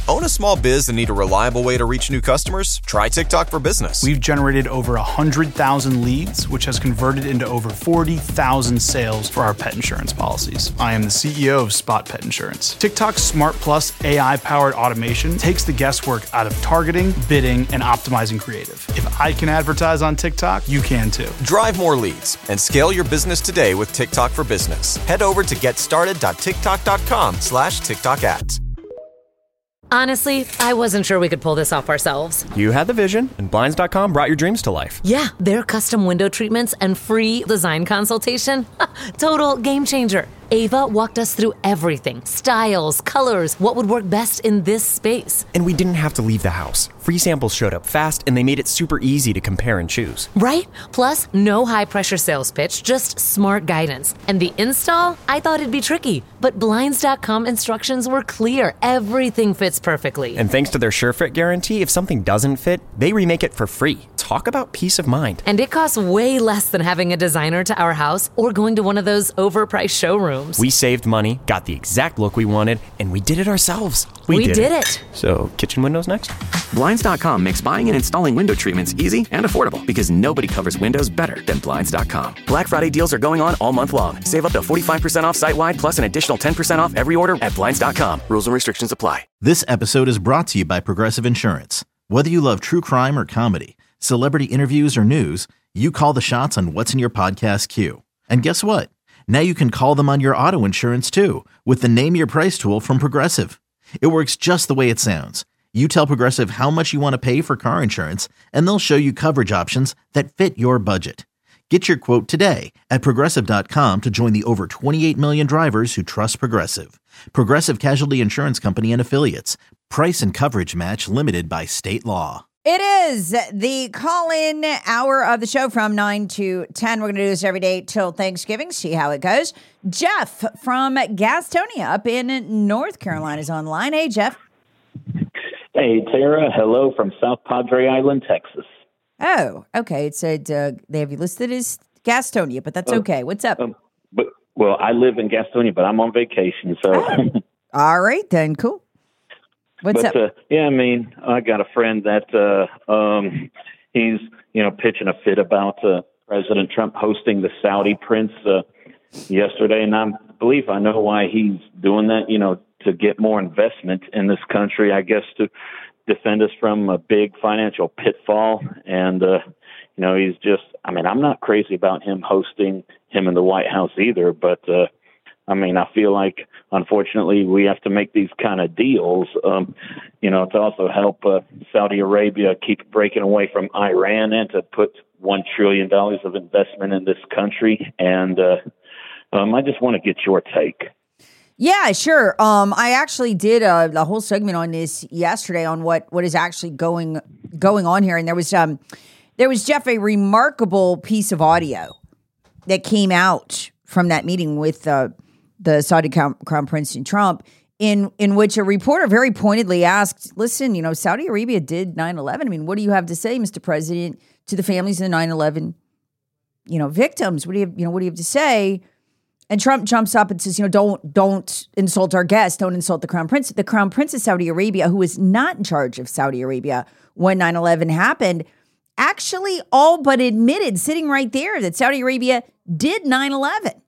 Own a small biz and need a reliable way to reach new customers? Try TikTok for Business. We've generated over 100,000 leads, which has converted into over 40,000 sales for our pet insurance policies. I am the CEO of Spot Pet Insurance. TikTok's Smart Plus AI-powered automation takes the guesswork out of targeting, bidding, and optimizing creative. If I can advertise on TikTok, you can too. Drive more leads and scale your business today with TikTok for Business. Head over to getstarted.tiktok.com/TikTok ads. Honestly, I wasn't sure we could pull this off ourselves. You had the vision, and Blinds.com brought your dreams to life. Yeah, their custom window treatments and free design consultation. Total game changer. Ava walked us through everything. Styles, colors, what would work best in this space. And we didn't have to leave the house. Free samples showed up fast, and they made it super easy to compare and choose. Right? Plus, no high-pressure sales pitch, just smart guidance. And the install? I thought it'd be tricky, but Blinds.com instructions were clear. Everything fits perfectly. And thanks to their SureFit guarantee, if something doesn't fit, they remake it for free. Talk about peace of mind. And it costs way less than having a designer to our house or going to one of those overpriced showrooms. We saved money, got the exact look we wanted, and we did it ourselves. We did it. So, kitchen windows next? Blinds.com makes buying and installing window treatments easy and affordable because nobody covers windows better than Blinds.com. Black Friday deals are going on all month long. Save up to 45% off site-wide plus an additional 10% off every order at Blinds.com. Rules and restrictions apply. This episode is brought to you by Progressive Insurance. Whether you love true crime or comedy, celebrity interviews or news, you call the shots on what's in your podcast queue. And guess what? Now you can call them on your auto insurance too with the Name Your Price tool from Progressive. It works just the way it sounds. You tell Progressive how much you want to pay for car insurance, and they'll show you coverage options that fit your budget. Get your quote today at Progressive.com to join the over 28 million drivers who trust Progressive. Progressive Casualty Insurance Company and Affiliates. Price and coverage match limited by state law. It is the call-in hour of the show from 9 to 10. We're going to do this every day till Thanksgiving, see how it goes. Jeff from Gastonia up in North Carolina is online. Hey, Jeff. Hey, Tara. Hello from South Padre Island, Texas. Oh, okay. It said they have you listed as Gastonia, but that's okay. What's up? Well, I live in Gastonia, but I'm on vacation, so. Oh. All right, then. Cool. What's up? Yeah, I mean, I got a friend that he's, pitching a fit about President Trump hosting the Saudi prince yesterday, and I believe I know why he's doing that, to get more investment in this country, I guess, to defend us from a big financial pitfall. And, he's just, I'm not crazy about him hosting him in the White House either, but, I feel like, unfortunately, we have to make these kind of deals, to also help Saudi Arabia keep breaking away from Iran and to put $1 trillion of investment in this country. And I just want to get your take. Yeah, sure. I actually did the whole segment on this yesterday on what is actually going on here. And there was Jeff, a remarkable piece of audio that came out from that meeting with the Saudi Crown Prince and Trump, in which a reporter very pointedly asked, listen, Saudi Arabia did 9/11. What do you have to say, Mr. President, to the families of the 9/11, victims? What do you have to say? And Trump jumps up and says, don't insult our guests. Don't insult the Crown Prince. The Crown Prince of Saudi Arabia, who was not in charge of Saudi Arabia when 9/11 happened, actually all but admitted, sitting right there, that Saudi Arabia did 9/11.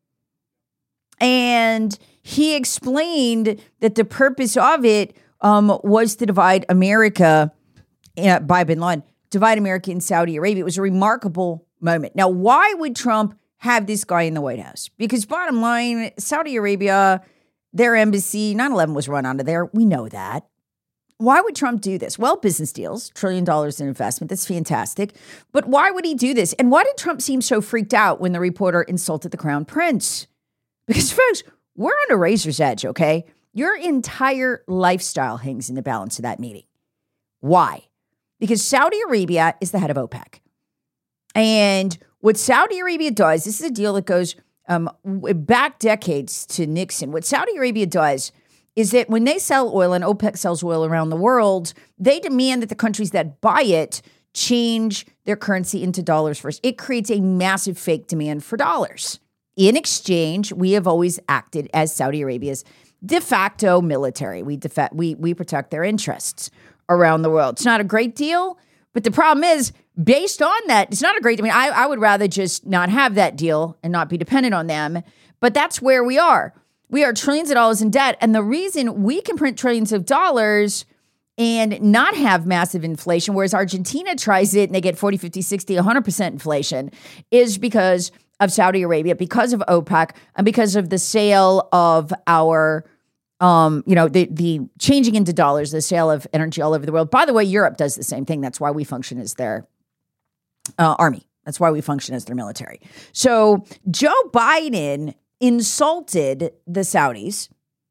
And he explained that the purpose of it was to divide America by bin Laden, divide America and Saudi Arabia. It was a remarkable moment. Now, why would Trump have this guy in the White House? Because bottom line, Saudi Arabia, their embassy, 9/11 was run out of there. We know that. Why would Trump do this? Well, business deals, $1 trillion in investment. That's fantastic. But why would he do this? And why did Trump seem so freaked out when the reporter insulted the Crown Prince? Because, folks, we're on a razor's edge, okay? Your entire lifestyle hangs in the balance of that meeting. Why? Because Saudi Arabia is the head of OPEC. And what Saudi Arabia does, this is a deal that goes back decades to Nixon. What Saudi Arabia does is that when they sell oil, and OPEC sells oil around the world, they demand that the countries that buy it change their currency into dollars first. It creates a massive fake demand for dollars. In exchange, we have always acted as Saudi Arabia's de facto military. We protect their interests around the world. It's not a great deal, but the problem is, based on that, it's not a great. I mean, I would rather just not have that deal and not be dependent on them. But that's where we are. We are trillions of dollars in debt, and the reason we can print trillions of dollars and not have massive inflation, whereas Argentina tries it and they get 40, 50, 60, 100% inflation, is because of Saudi Arabia, because of OPEC, and because of the sale of our, the changing into dollars, the sale of energy all over the world. By the way, Europe does the same thing. That's why we function as their army. That's why we function as their military. So Joe Biden insulted the Saudis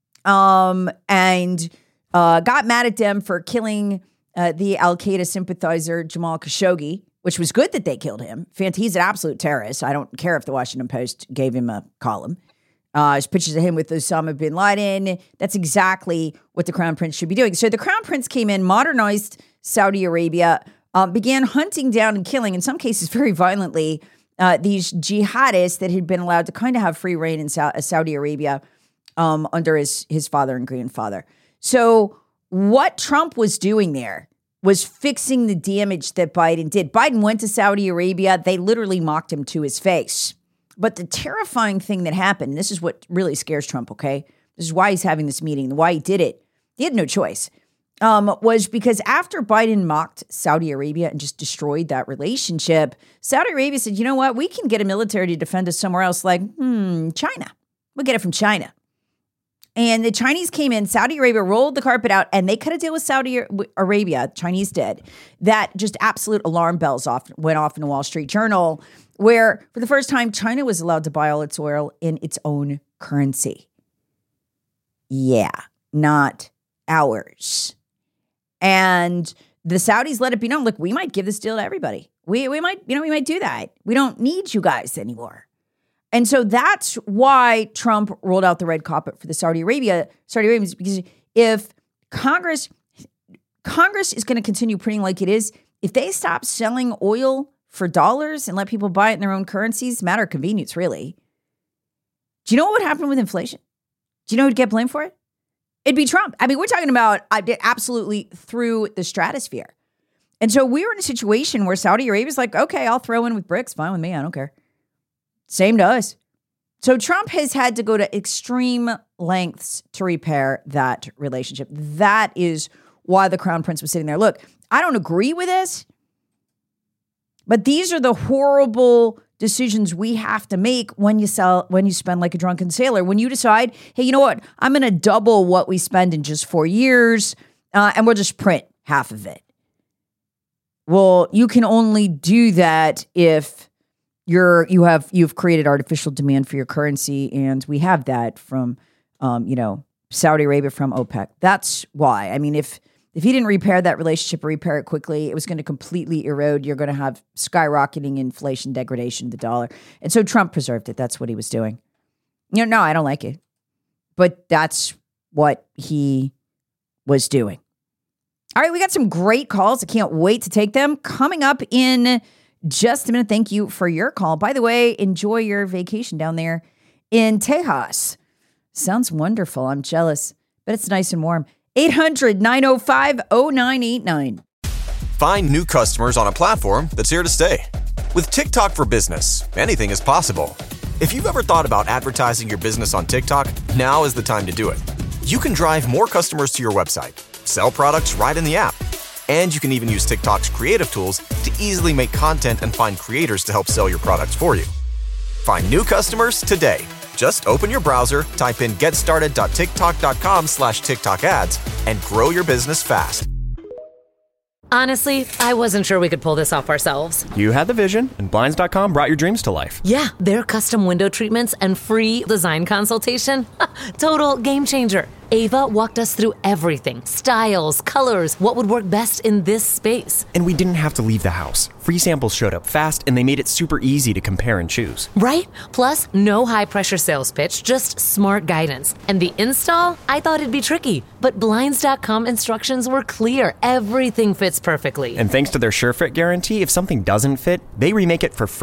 and got mad at them for killing the Al-Qaeda sympathizer Jamal Khashoggi, which was good that they killed him. He's an absolute terrorist. I don't care if the Washington Post gave him a column. There's pictures of him with Osama bin Laden. That's exactly what the Crown Prince should be doing. So the Crown Prince came in, modernized Saudi Arabia, began hunting down and killing, in some cases very violently, these jihadists that had been allowed to kind of have free reign in Saudi Arabia under his father and grandfather. So what Trump was doing there was fixing the damage that Biden did. Biden went to Saudi Arabia. They literally mocked him to his face. But the terrifying thing that happened, and this is what really scares Trump, okay? This is why he's having this meeting, why he did it. He had no choice. Was because after Biden mocked Saudi Arabia and just destroyed that relationship, Saudi Arabia said, you know what? We can get a military to defend us somewhere else, like China. We'll get it from China. And the Chinese came in, Saudi Arabia rolled the carpet out, and they cut a deal with Saudi Arabia, Chinese did, that just absolute alarm bells went off in the Wall Street Journal, where for the first time, China was allowed to buy all its oil in its own currency. Yeah, not ours. And the Saudis let it be known, look, we might give this deal to everybody. We might do that. We don't need you guys anymore. And so that's why Trump rolled out the red carpet for the Saudi Arabians, because if Congress is going to continue printing like it is, if they stop selling oil for dollars and let people buy it in their own currencies, matter of convenience, really. Do you know what would happen with inflation? Do you know who'd get blamed for it? It'd be Trump. I mean, we're talking about absolutely through the stratosphere. And so we were in a situation where Saudi Arabia's like, okay, I'll throw in with BRICS. Fine with me. I don't care. Same to us. So Trump has had to go to extreme lengths to repair that relationship. That is why the Crown Prince was sitting there. Look, I don't agree with this, but these are the horrible decisions we have to make when you spend like a drunken sailor. When you decide, hey, you know what? I'm going to double what we spend in just 4 years, and we'll just print half of it. Well, you can only do that if you've created artificial demand for your currency, and we have that from Saudi Arabia, from OPEC. That's why. I mean, if he didn't repair that relationship or repair it quickly, it was going to completely erode. You're going to have skyrocketing inflation, degradation of the dollar. And so Trump preserved it. That's what he was doing. No, I don't like it, but that's what he was doing. All right, we got some great calls. I can't wait to take them. Coming up in just a minute. Thank you for your call. By the way, enjoy your vacation down there in Tejas. Sounds wonderful. I'm jealous, but it's nice and warm. 800-905-0989. Find new customers on a platform that's here to stay. With TikTok for Business, anything is possible. If you've ever thought about advertising your business on TikTok, now is the time to do it. You can drive more customers to your website, sell products right in the app, and you can even use TikTok's creative tools to easily make content and find creators to help sell your products for you. Find new customers today. Just open your browser, type in getstarted.tiktok.com/TikTok ads, and grow your business fast. Honestly, I wasn't sure we could pull this off ourselves. You had the vision, and Blinds.com brought your dreams to life. Yeah, their custom window treatments and free design consultation. Total game changer. Ava walked us through everything. Styles, colors, what would work best in this space. And we didn't have to leave the house. Free samples showed up fast, and they made it super easy to compare and choose. Right? Plus, no high-pressure sales pitch, just smart guidance. And the install? I thought it'd be tricky, but Blinds.com instructions were clear. Everything fits perfectly. And thanks to their SureFit guarantee, if something doesn't fit, they remake it for free. Talk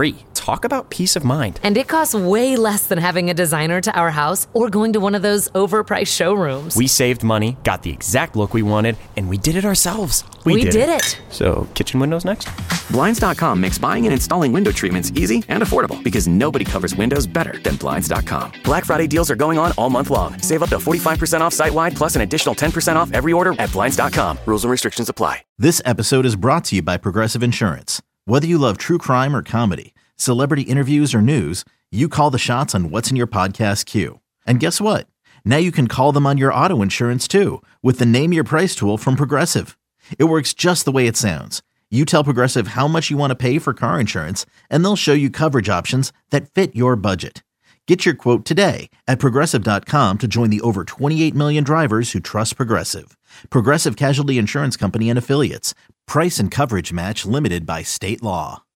Talk about peace of mind. And it costs way less than having a designer to our house or going to one of those overpriced showrooms. We saved money, got the exact look we wanted, and we did it ourselves. We did it. So, kitchen windows next? Blinds.com makes buying and installing window treatments easy and affordable because nobody covers windows better than Blinds.com. Black Friday deals are going on all month long. Save up to 45% off site-wide plus an additional 10% off every order at Blinds.com. Rules and restrictions apply. This episode is brought to you by Progressive Insurance. Whether you love true crime or comedy, celebrity interviews or news, you call the shots on what's in your podcast queue. And guess what? Now you can call them on your auto insurance too with the Name Your Price tool from Progressive. It works just the way it sounds. You tell Progressive how much you want to pay for car insurance, and they'll show you coverage options that fit your budget. Get your quote today at Progressive.com to join the over 28 million drivers who trust Progressive. Progressive Casualty Insurance Company and Affiliates. Price and coverage match limited by state law.